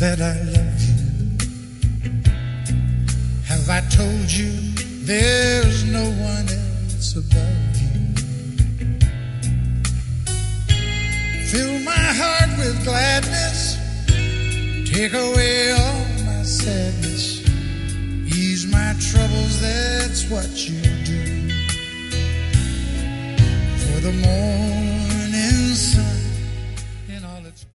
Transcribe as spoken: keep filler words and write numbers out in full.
that I love you? Have I told you there's no one else above you? Fill my heart with gladness, take away all my sadness, ease my troubles, that's what you do. For the moment